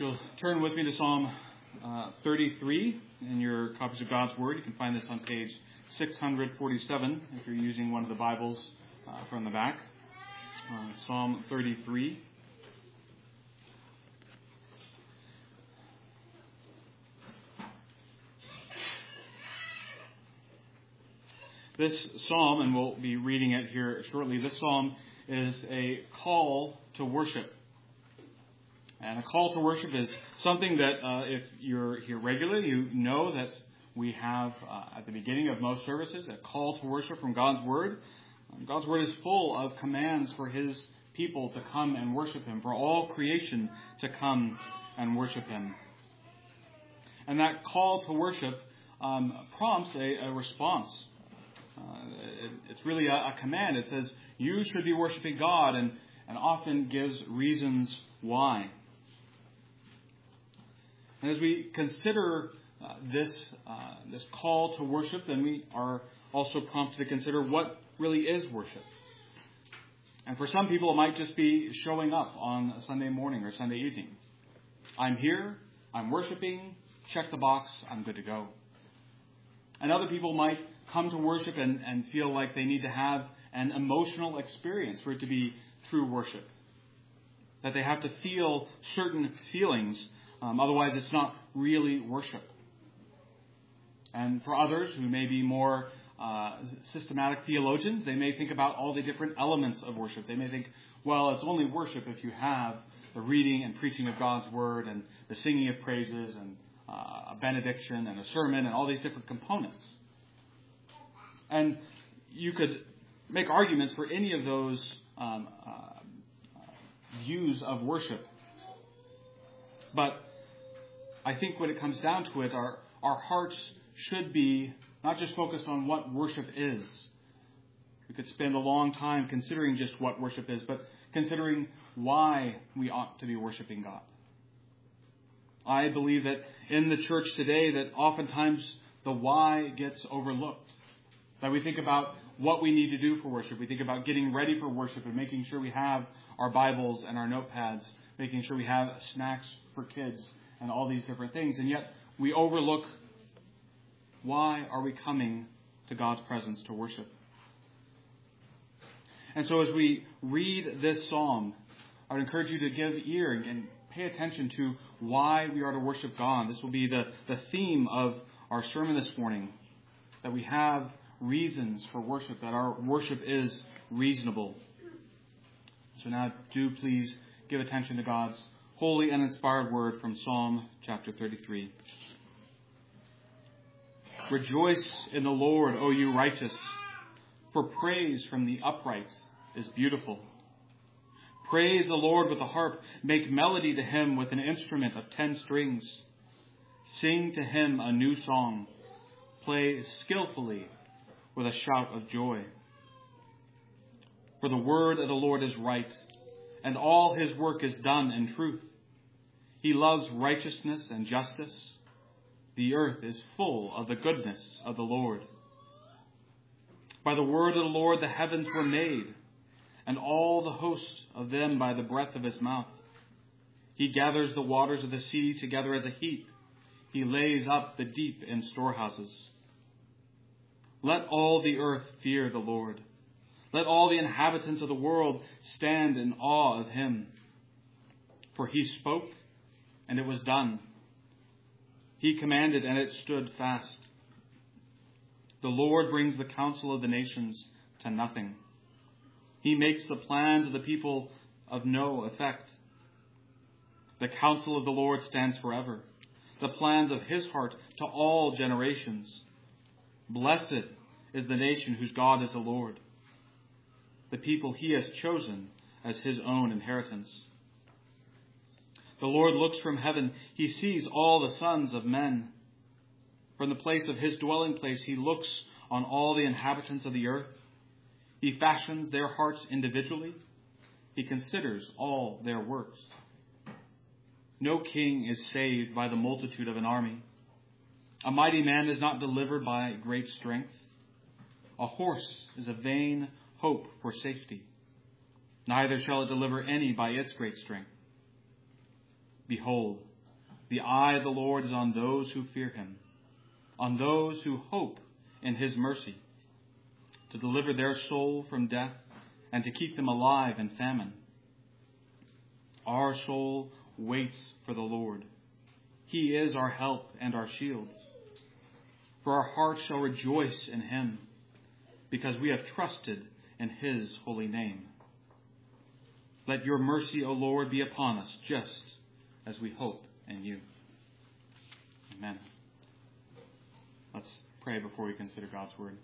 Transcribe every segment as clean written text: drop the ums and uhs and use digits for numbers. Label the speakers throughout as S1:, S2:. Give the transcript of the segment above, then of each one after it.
S1: you'll turn with me to Psalm 33 in your copies of God's Word. You can find this on page 647 if you're using one of the Bibles from the back. Psalm 33. This psalm, and we'll be reading it here shortly, this psalm is a call to worship. And a call to worship is something that if you're here regularly, you know that we have at the beginning of most services a call to worship from God's Word. God's Word is full of commands for His people to come and worship Him, for all creation to come and worship Him. And that call to worship prompts a response. It's really a command. It says, you should be worshiping God, and often gives reasons why. And as we consider this call to worship, then we are also prompted to consider what really is worship. And for some people, it might just be showing up on a Sunday morning or Sunday evening. I'm here, I'm worshiping, check the box, I'm good to go. And other people might come to worship and feel like they need to have an emotional experience for it to be true worship. That they have to feel certain feelings, otherwise it's not really worship. And for others who may be more systematic theologians, they may think about all the different elements of worship. They may think, well, it's only worship if you have the reading and preaching of God's Word and the singing of praises and a benediction and a sermon and all these different components. And you could make arguments for any of those views of worship. But I think when it comes down to it, our hearts should be not just focused on what worship is. We could spend a long time considering just what worship is, but considering why we ought to be worshiping God. I believe that in the church today that oftentimes the why gets overlooked. That we think about what we need to do for worship. We think about getting ready for worship and making sure we have our Bibles and our notepads, making sure we have snacks for kids and all these different things. And yet we overlook, why are we coming to God's presence to worship? And so as we read this psalm, I would encourage you to give ear and pay attention to why we are to worship God. This will be the theme of our sermon this morning, that we have reasons for worship, that our worship is reasonable. So now do please give attention to God's holy and inspired word from Psalm chapter 33. Rejoice in the Lord, O you righteous, for praise from the upright is beautiful. Praise the Lord with the harp. Make melody to Him with an instrument of 10 strings. Sing to Him a new song. Play skillfully with a shout of joy. For the word of the Lord is right, and all His work is done in truth. He loves righteousness and justice. The earth is full of the goodness of the Lord. By the word of the Lord the heavens were made, and all the host of them by the breath of His mouth. He gathers the waters of the sea together as a heap. He lays up the deep in storehouses. Let all the earth fear the Lord. Let all the inhabitants of the world stand in awe of Him. For He spoke, and it was done. He commanded, and it stood fast. The Lord brings the counsel of the nations to nothing. He makes the plans of the people of no effect. The counsel of the Lord stands forever, the plans of His heart to all generations. Blessed is the nation whose God is the Lord, the people He has chosen as His own inheritance. The Lord looks from heaven. He sees all the sons of men. From the place of His dwelling place, He looks on all the inhabitants of the earth. He fashions their hearts individually. He considers all their works. No king is saved by the multitude of an army. A mighty man is not delivered by great strength. A horse is a vain hope for safety. Neither shall it deliver any by its great strength. Behold, The eye of the Lord is on those who fear him, on those who hope in his mercy, to deliver their soul from death and to keep them alive in famine. Our soul waits for the Lord. He is our help and our shield. For our hearts shall rejoice in him, because we have trusted in his holy name. Let your mercy, O Lord, be upon us, just as we hope in you. Amen. Let's pray before we consider God's word.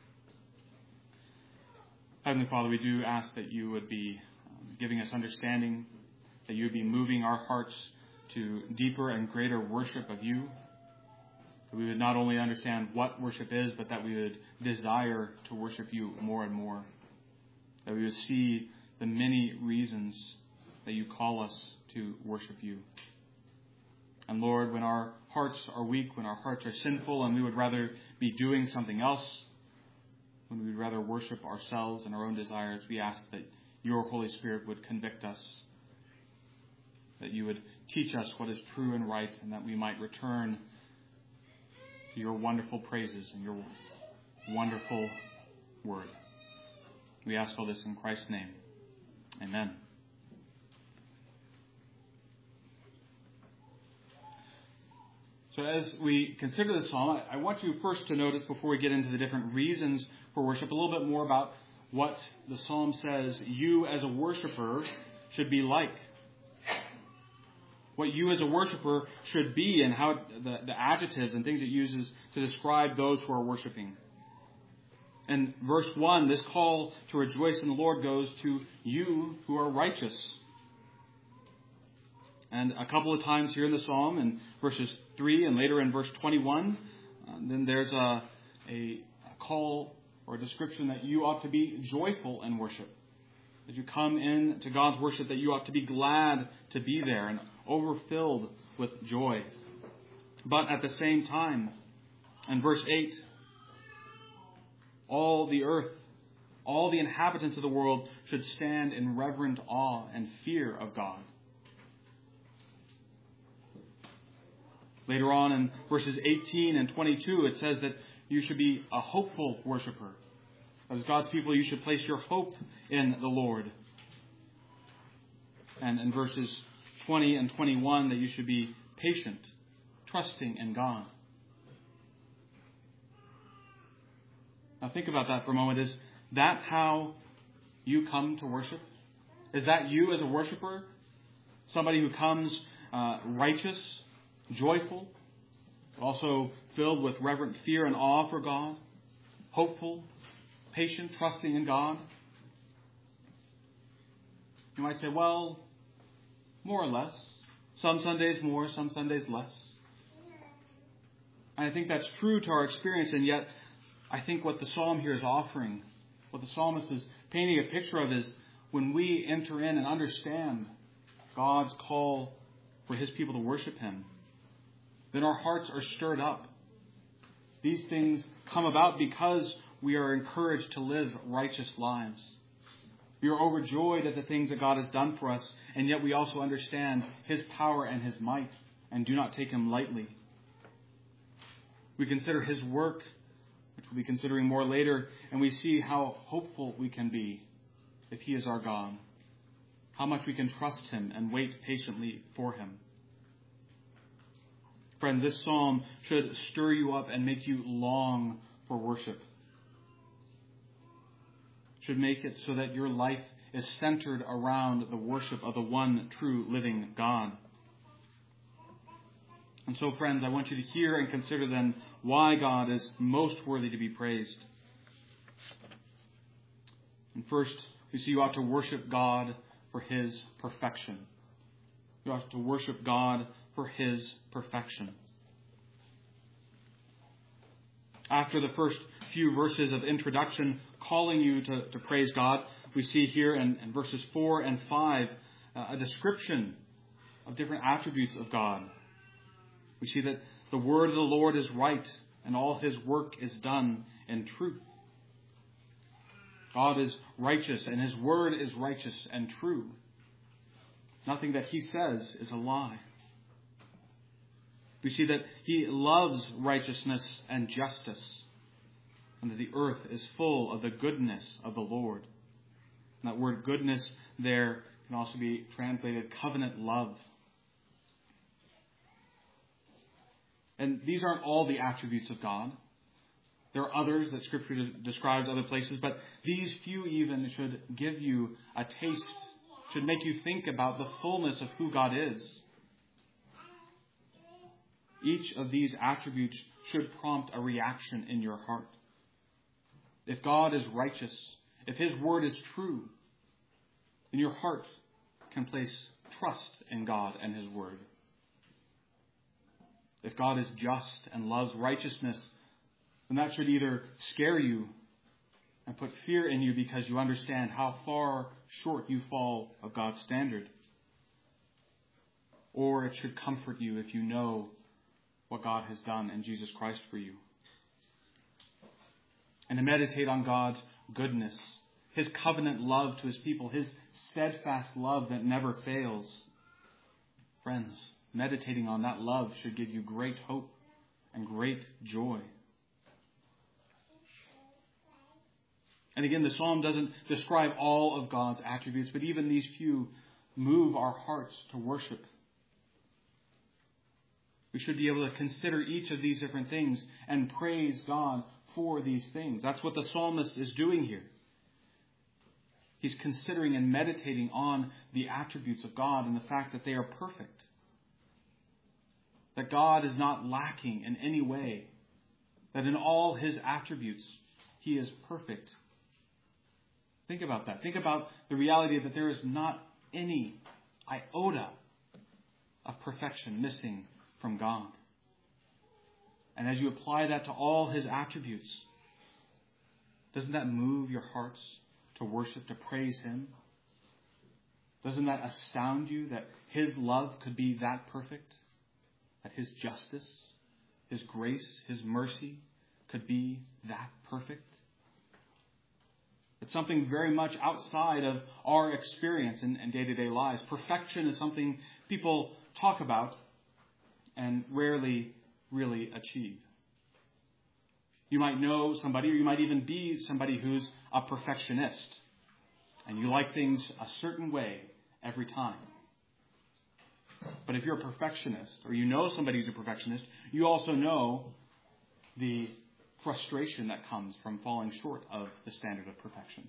S1: Heavenly Father, we do ask that you would be giving us understanding, that you would be moving our hearts to deeper and greater worship of you, that we would not only understand what worship is, but that we would desire to worship you more and more, that we would see the many reasons that you call us to worship you. And Lord, when our hearts are weak, when our hearts are sinful, and we would rather be doing something else, when we would rather worship ourselves and our own desires, we ask that your Holy Spirit would convict us, that you would teach us what is true and right, and that we might return to your wonderful praises and your wonderful word. We ask all this in Christ's name. Amen. So as we consider this psalm, I want you first to notice, before we get into the different reasons for worship, a little bit more about what the psalm says you as a worshiper should be like. What you as a worshiper should be, and how the adjectives and things it uses to describe those who are worshiping. And verse 1, this call to rejoice in the Lord goes to you who are righteous. And a couple of times here in the psalm, in verses 3 and later in verse 21, then there's a call or a description that you ought to be joyful in worship. As you come in to God's worship, that you ought to be glad to be there and overfilled with joy. But at the same time, in verse 8, all the earth, all the inhabitants of the world should stand in reverent awe and fear of God. Later on in verses 18 and 22, it says that you should be a hopeful worshiper. As God's people, you should place your hope in the Lord. And in verses 20 and 21, that you should be patient, trusting in God. Now think about that for a moment. Is that how you come to worship? Is that you as a worshiper? Somebody who comes righteous, joyful, also filled with reverent fear and awe for God, hopeful, patient, trusting in God? You might say, well, more or less. Some Sundays more, some Sundays less. And I think that's true to our experience, and yet I think what the psalm here is offering, what the psalmist is painting a picture of, is when we enter in and understand God's call for his people to worship him, then our hearts are stirred up. These things come about because we are encouraged to live righteous lives. We are overjoyed at the things that God has done for us, and yet we also understand his power and his might and do not take him lightly. We consider his work, which we'll be considering more later, and we see how hopeful we can be if he is our God, how much we can trust him and wait patiently for him. Friends, this psalm should stir you up and make you long for worship. Should make it so that your life is centered around the worship of the one true living God. And so, friends, I want you to hear and consider then why God is most worthy to be praised. And first, we see you ought to worship God for his perfection. You ought to worship God for his perfection. After the first few verses of introduction calling you to praise God, we see here in verses 4 and 5 a description of different attributes of God. We see that the word of the Lord is right and all his work is done in truth. God is righteous and his word is righteous and true. Nothing that he says is a lie. We see that He loves righteousness and justice, and that the earth is full of the goodness of the Lord. And that word goodness there can also be translated covenant love. And these aren't all the attributes of God. There are others that Scripture describes other places, but these few even should give you a taste, should make you think about the fullness of who God is. Each of these attributes should prompt a reaction in your heart. If God is righteous, if His word is true, then your heart can place trust in God and His word. If God is just and loves righteousness, then that should either scare you and put fear in you because you understand how far short you fall of God's standard. Or it should comfort you if you know what God has done in Jesus Christ for you. And to meditate on God's goodness, His covenant love to His people, His steadfast love that never fails. Friends, meditating on that love should give you great hope and great joy. And again, the psalm doesn't describe all of God's attributes, but even these few move our hearts to worship. We should be able to consider each of these different things and praise God for these things. That's what the psalmist is doing here. He's considering and meditating on the attributes of God and the fact that they are perfect. That God is not lacking in any way. That in all His attributes, He is perfect. Think about that. Think about the reality that there is not any iota of perfection missing from God. And as you apply that to all His attributes, doesn't that move your hearts to worship, to praise Him? Doesn't that astound you that His love could be that perfect? That His justice, His grace, His mercy could be that perfect? It's something very much outside of our experience in day-to-day lives. Perfection is something people talk about and rarely really achieve. You might know somebody, or you might even be somebody who's a perfectionist, and you like things a certain way every time. But if you're a perfectionist, or you know somebody who's a perfectionist, you also know the frustration that comes from falling short of the standard of perfection.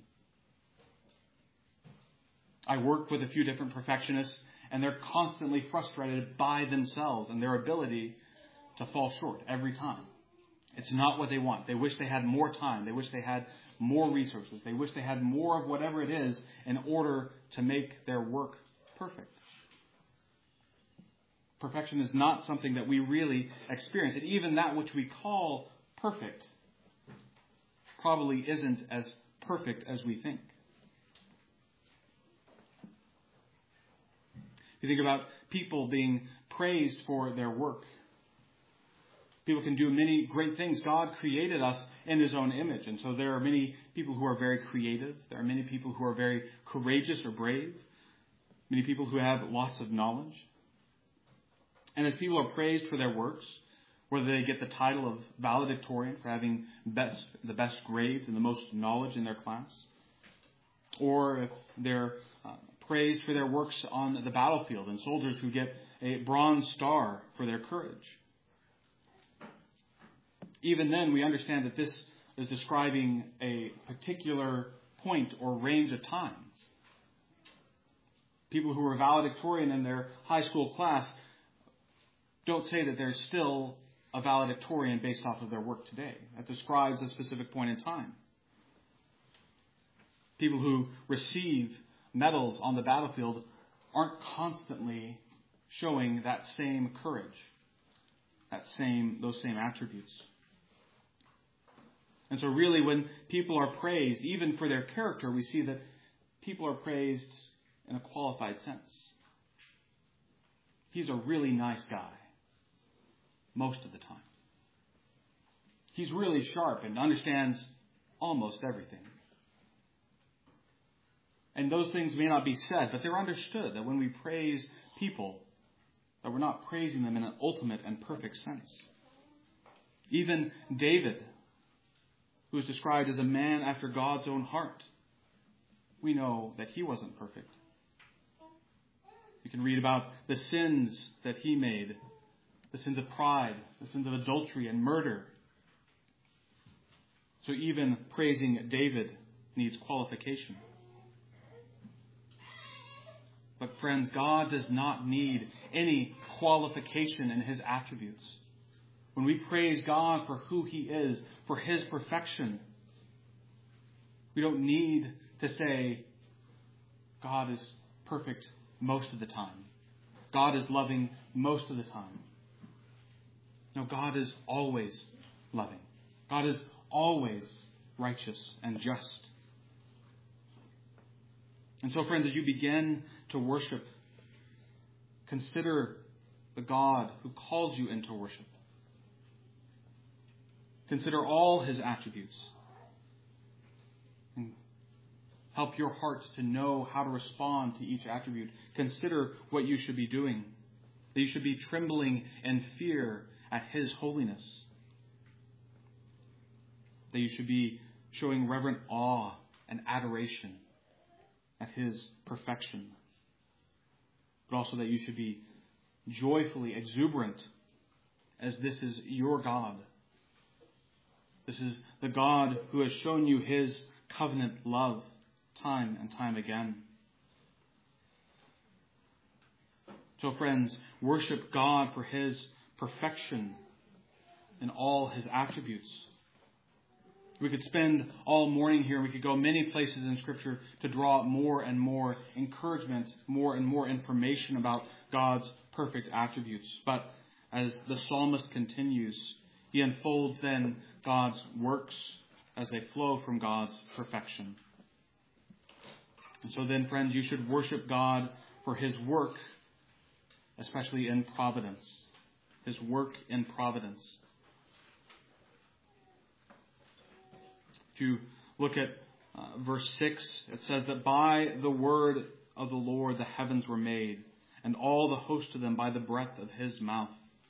S1: I work with a few different perfectionists, and they're constantly frustrated by themselves and their ability to fall short every time. It's not what they want. They wish they had more time. They wish they had more resources. They wish they had more of whatever it is in order to make their work perfect. Perfection is not something that we really experience. And even that which we call perfect probably isn't as perfect as we think. You think about people being praised for their work. People can do many great things. God created us in His own image. And so there are many people who are very creative. There are many people who are very courageous or brave. Many people who have lots of knowledge. And as people are praised for their works, whether they get the title of valedictorian for having the best grades and the most knowledge in their class, or if they're praised for their works on the battlefield and soldiers who get a Bronze Star for their courage. Even then, we understand that this is describing a particular point or range of times. People who are valedictorian in their high school class don't say that they're still a valedictorian based off of their work today. That describes a specific point in time. People who receive medals on the battlefield aren't constantly showing that same courage, those same attributes. And so really when people are praised, even for their character, we see that people are praised in a qualified sense. He's a really nice guy most of the time. He's really sharp and understands almost everything. And those things may not be said, but they're understood, that when we praise people, that we're not praising them in an ultimate and perfect sense. Even David, who is described as a man after God's own heart, we know that he wasn't perfect. You can read about the sins that he made, the sins of pride, the sins of adultery and murder. So even praising David needs qualification. But friends, God does not need any qualification in his attributes. When we praise God for who he is, for his perfection, we don't need to say, God is perfect most of the time. God is loving most of the time. No, God is always loving. God is always righteous and just. And so, friends, as you begin to worship, consider the God who calls you into worship. Consider all his attributes. And help your heart to know how to respond to each attribute. Consider what you should be doing. That you should be trembling in fear at his holiness. That you should be showing reverent awe and adoration at his perfection. But also that you should be joyfully exuberant, as this is your God. This is the God who has shown you his covenant love time and time again. So, friends, worship God for his perfection in all his attributes. We could spend all morning here. We could go many places in Scripture to draw more and more encouragement, more and more information about God's perfect attributes. But as the psalmist continues, he unfolds then God's works as they flow from God's perfection. And so then, friends, you should worship God for his work, especially in providence. His work in providence. If you look at verse 6, it says that by the word of the Lord the heavens were made, and all the host of them by the breath of his mouth.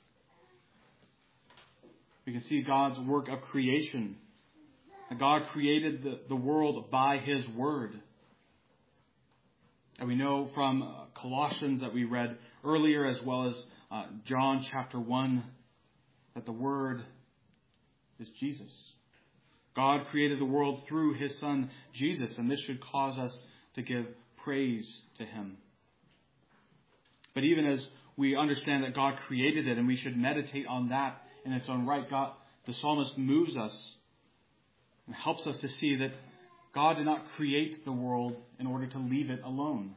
S1: We can see God's work of creation. God created the world by his word. And we know from Colossians that we read earlier, as well as John chapter 1, that the word is Jesus. God created the world through his Son, Jesus, and this should cause us to give praise to him. But even as we understand that God created it, and we should meditate on that in its own right, the psalmist moves us and helps us to see that God did not create the world in order to leave it alone.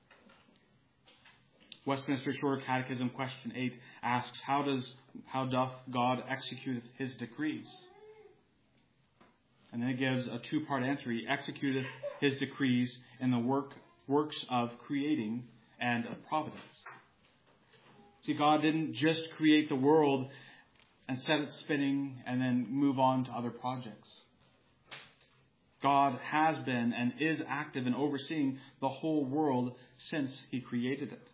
S1: Westminster Shorter Catechism, question 8, asks, How doth God execute his decrees? And then it gives a two-part answer. He executeth his decrees in the works of creating and of providence. See, God didn't just create the world and set it spinning and then move on to other projects. God has been and is active in overseeing the whole world since he created it.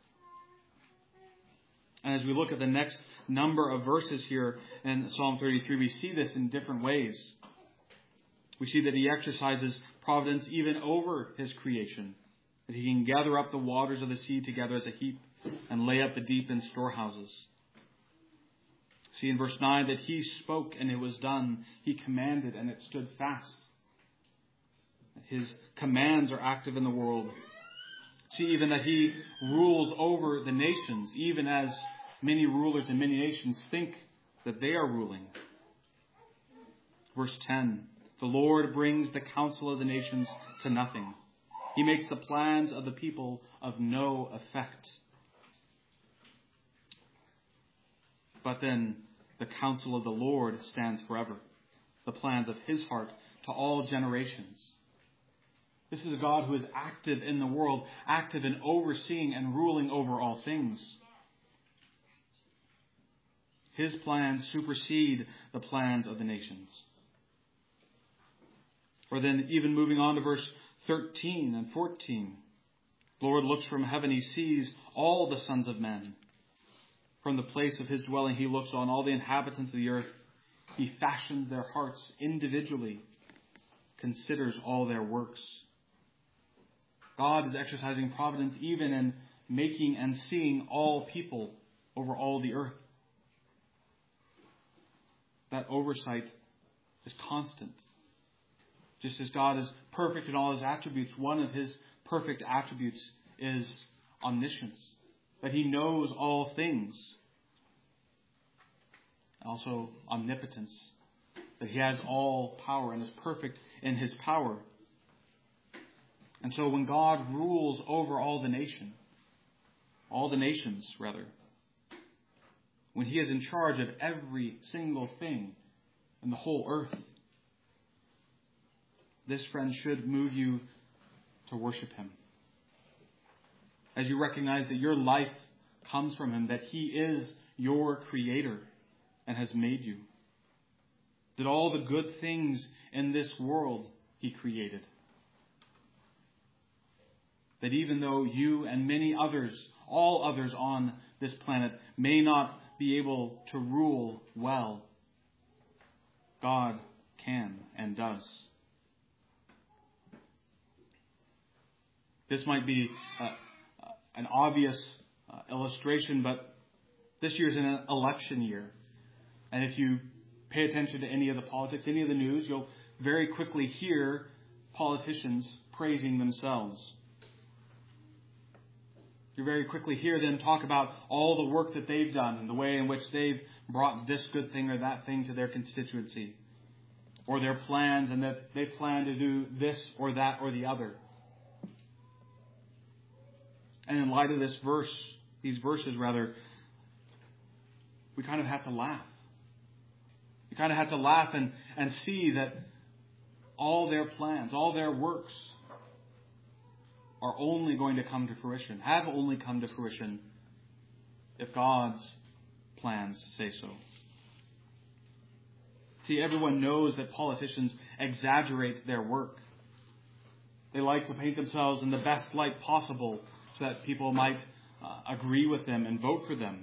S1: And as we look at the next number of verses here in Psalm 33, we see this in different ways. We see that he exercises providence even over his creation, that he can gather up the waters of the sea together as a heap and lay up the deep in storehouses. See in verse 9 that he spoke and it was done. He commanded and it stood fast. His commands are active in the world. See even that he rules over the nations, even as many rulers in many nations think that they are ruling. Verse 10, the Lord brings the counsel of the nations to nothing. He makes the plans of the people of no effect. But then the counsel of the Lord stands forever, the plans of his heart to all generations. This is a God who is active in the world, active in overseeing and ruling over all things. His plans supersede the plans of the nations. Or then even moving on to verse 13 and 14. The Lord looks from heaven, he sees all the sons of men. From the place of his dwelling, he looks on all the inhabitants of the earth. He fashions their hearts individually, considers all their works. God is exercising providence even in making and seeing all people over all the earth. That oversight is constant. Just as God is perfect in all his attributes, one of his perfect attributes is omniscience, that he knows all things. Also omnipotence, that he has all power and is perfect in his power. And so when God rules over all the nations, when he is in charge of every single thing in the whole earth, this, friend, should move you to worship him. As you recognize that your life comes from him, that he is your creator and has made you. That all the good things in this world he created. That even though you and many others, all others on this planet, may not be able to rule well, God can and does. This might be an obvious illustration, but this year is an election year. And if you pay attention to any of the politics, any of the news, you'll very quickly hear politicians praising themselves. You very quickly hear them talk about all the work that they've done and the way in which they've brought this good thing or that thing to their constituency, or their plans, and that they plan to do this or that or the other. And in light of these verses, we kind of have to laugh. You kind of have to laugh and see that all their plans, all their works are only going to come to fruition, have only come to fruition if God's plans say so. See, everyone knows that politicians exaggerate their work. They like to paint themselves in the best light possible so that people might agree with them and vote for them.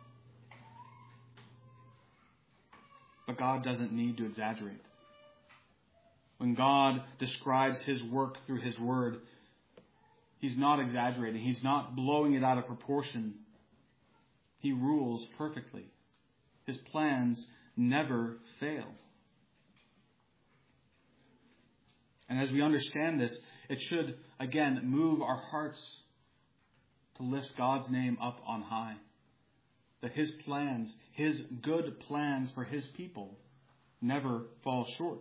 S1: But God doesn't need to exaggerate. When God describes his work through his word, he's not exaggerating. He's not blowing it out of proportion. He rules perfectly. His plans never fail. And as we understand this, it should, again, move our hearts to lift God's name up on high. That his plans, his good plans for his people, never fall short.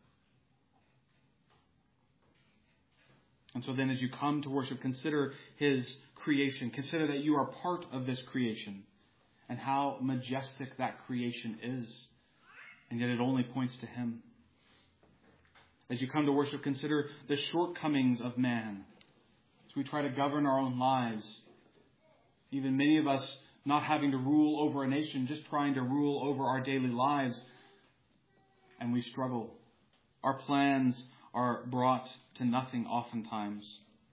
S1: And so then as you come to worship, consider his creation. Consider that you are part of this creation and how majestic that creation is. And yet it only points to him. As you come to worship, consider the shortcomings of man. As we try to govern our own lives, even many of us not having to rule over a nation, just trying to rule over our daily lives. And we struggle. Our plans are brought to nothing oftentimes.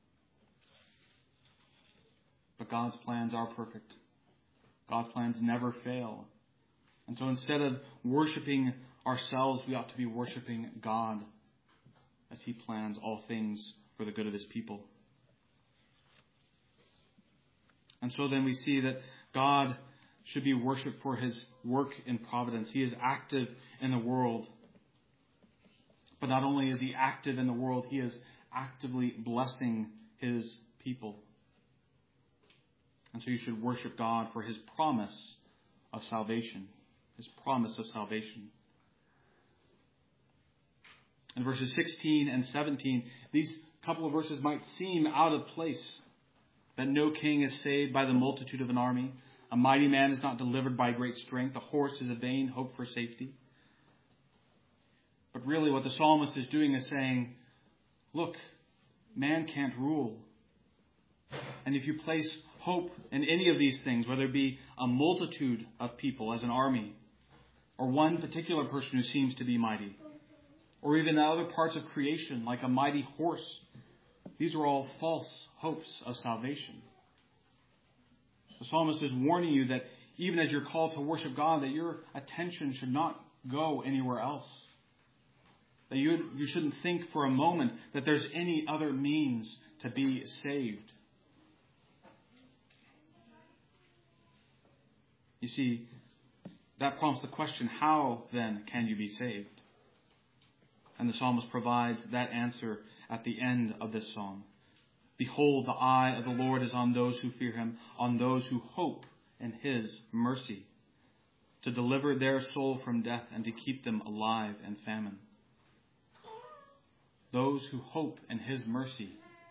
S1: But God's plans are perfect. God's plans never fail. And so instead of worshiping ourselves, we ought to be worshiping God as he plans all things for the good of his people. And so then we see that God should be worshipped for his work in providence. He is active in the world. But not only is he active in the world, he is actively blessing his people. And so you should worship God for his promise of salvation. His promise of salvation. In verses 16 and 17, these couple of verses might seem out of place. That no king is saved by the multitude of an army. A mighty man is not delivered by great strength. A horse is a vain hope for safety. But really what the psalmist is doing is saying, look, man can't rule. And if you place hope in any of these things, whether it be a multitude of people as an army, or one particular person who seems to be mighty, or even other parts of creation like a mighty horse, these are all false hopes of salvation. The psalmist is warning you that even as you're called to worship God, that your attention should not go anywhere else. That you shouldn't think for a moment that there's any other means to be saved. You see, that prompts the question, how then can you be saved? And the psalmist provides that answer at the end of this psalm. Behold, the eye of the Lord is on those who fear him, on those who hope in his mercy, to deliver their soul from death and to keep them alive in famine. Those who hope in his mercy,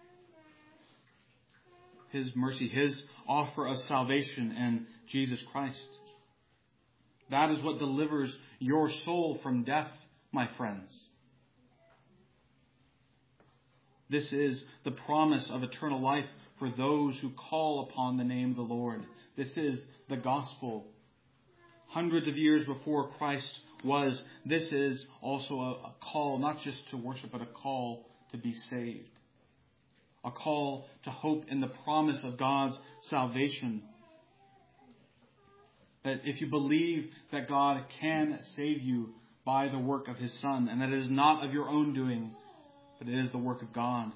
S1: his offer of salvation in Jesus Christ. That is what delivers your soul from death, my friends. This is the promise of eternal life for those who call upon the name of the Lord. This is the gospel. Hundreds of years before Christ was, this is also a call not just to worship, but a call to be saved. A call to hope in the promise of God's salvation. That if you believe that God can save you by the work of his Son, and that it is not of your own doing, but it is the work of God.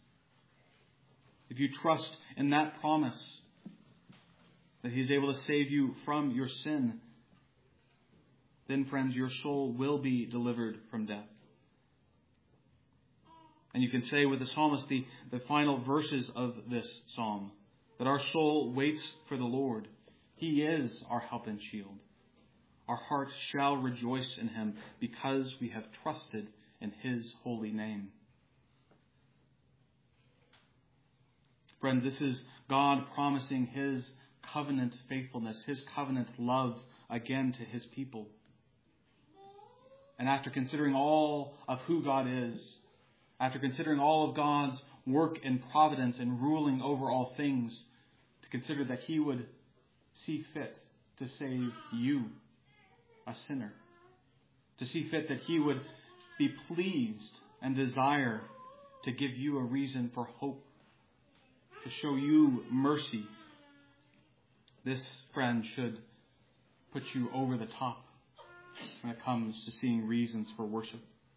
S1: If you trust in that promise, that he is able to save you from your sin, then, friends, your soul will be delivered from death. And you can say with the psalmist, the final verses of this psalm, that our soul waits for the Lord. He is our help and shield. Our heart shall rejoice in him because we have trusted in his holy name. Friends, this is God promising his covenant faithfulness, his covenant love again to his people. And after considering all of who God is, after considering all of God's work in providence and ruling over all things, to consider that he would see fit to save you, a sinner. To see fit that he would be pleased and desire to give you a reason for hope, to show you mercy. This, friend, should put you over the top when it comes to seeing reasons for worship.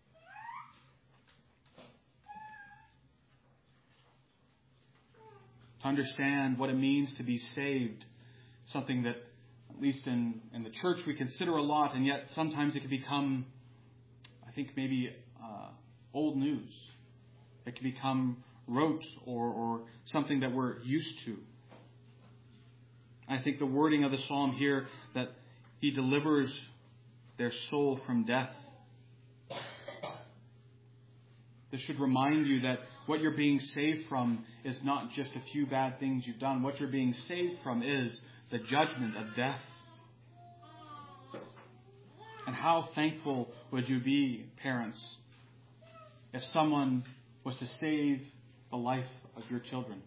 S1: To understand what it means to be saved, something that, at least in the church, we consider a lot, and yet sometimes it can become, I think, maybe old news. It can become rote or something that we're used to. I think the wording of the psalm here, that he delivers their soul from death. This should remind you that what you're being saved from is not just a few bad things you've done. What you're being saved from is the judgment of death. And how thankful would you be, parents, if someone was to save the life of your children?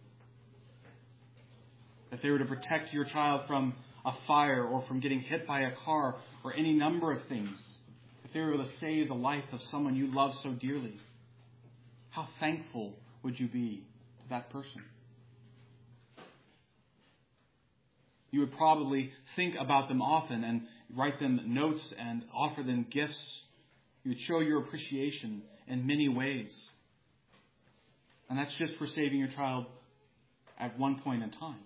S1: If they were to protect your child from a fire or from getting hit by a car or any number of things. If they were to save the life of someone you love so dearly, how thankful would you be to that person? You would probably think about them often and write them notes and offer them gifts. You would show your appreciation in many ways. And that's just for saving your child at one point in time.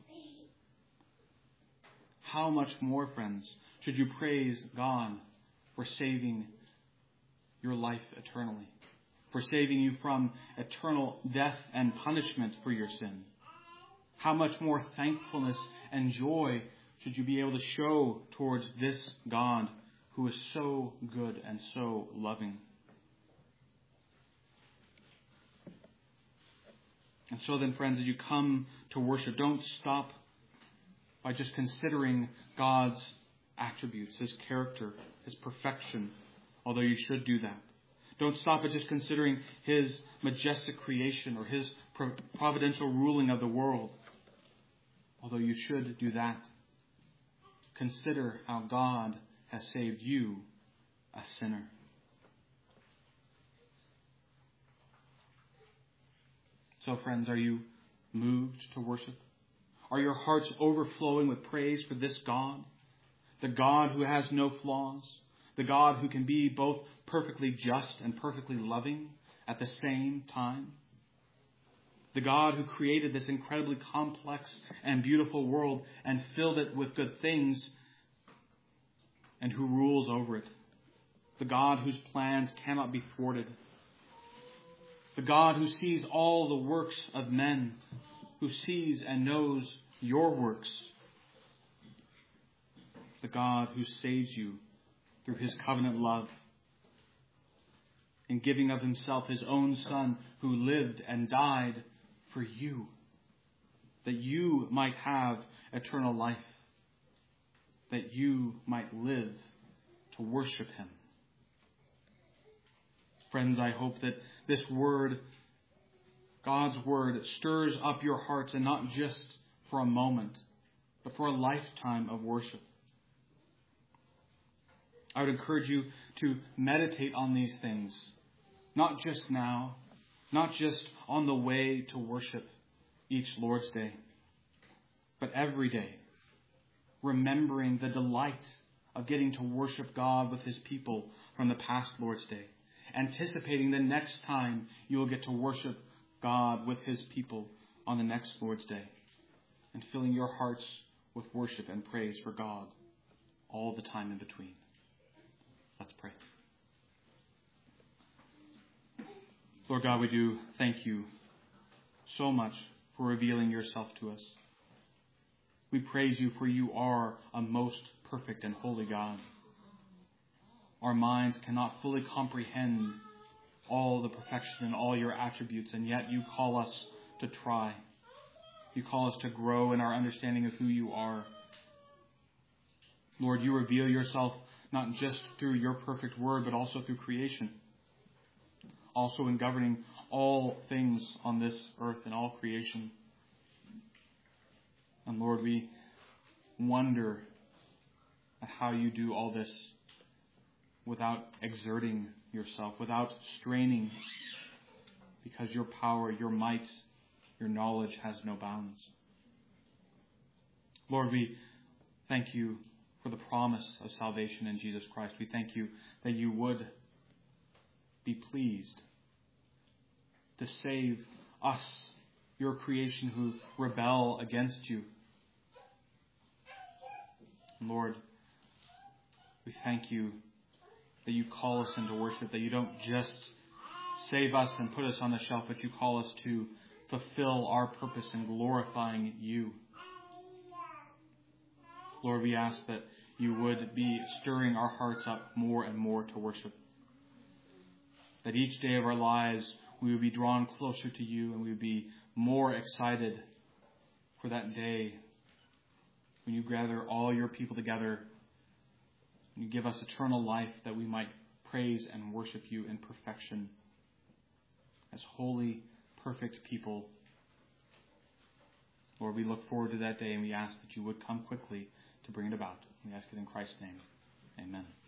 S1: How much more, friends, should you praise God for saving your life eternally, for saving you from eternal death and punishment for your sin? How much more thankfulness and joy should you be able to show towards this God who is so good and so loving? And so then, friends, as you come to worship, don't stop by just considering God's attributes, his character, his perfection, although you should do that. Don't stop at just considering his majestic creation or his providential ruling of the world, although you should do that. Consider how God has saved you, a sinner. So, friends, are you moved to worship? Are your hearts overflowing with praise for this God the God who has no flaws, the God who can be both perfectly just and perfectly loving at the same time, the God who created this incredibly complex and beautiful world and filled it with good things and who rules over it, the God whose plans cannot be thwarted, the God who sees all the works of men, who sees and knows your works, the God who saves you through his covenant love, in giving of himself his own Son, who lived and died for you, that you might have eternal life, that you might live to worship him. Friends, I hope that this word, God's word, stirs up your hearts, and not just for a moment, but for a lifetime of worship. I would encourage you to meditate on these things, not just now, not just on the way to worship each Lord's Day, but every day, remembering the delight of getting to worship God with his people from the past Lord's Day, anticipating the next time you will get to worship God with his people on the next Lord's Day, and filling your hearts with worship and praise for God all the time in between. Let's pray. Lord God, we do thank you so much for revealing yourself to us. We praise you, for you are a most perfect and holy God. Our minds cannot fully comprehend all the perfection and all your attributes, and yet you call us to try. You call us to grow in our understanding of who you are. Lord, you reveal yourself not just through your perfect word, but also through creation. Also in governing all things on this earth and all creation. And Lord, we wonder at how you do all this without exerting yourself, without straining, because your power, your might, your knowledge has no bounds. Lord, we thank you for the promise of salvation in Jesus Christ. We thank you that you would be pleased to save us, your creation, who rebel against you. Lord, we thank you that you call us into worship, that you don't just save us and put us on the shelf, but you call us to fulfill our purpose in glorifying you. Lord, we ask that you would be stirring our hearts up more and more to worship. That each day of our lives we would be drawn closer to you, and we would be more excited for that day when you gather all your people together and you give us eternal life, that we might praise and worship you in perfection as holy, perfect people. Lord, we look forward to that day, and we ask that you would come quickly to bring it about. We ask it in Christ's name. Amen.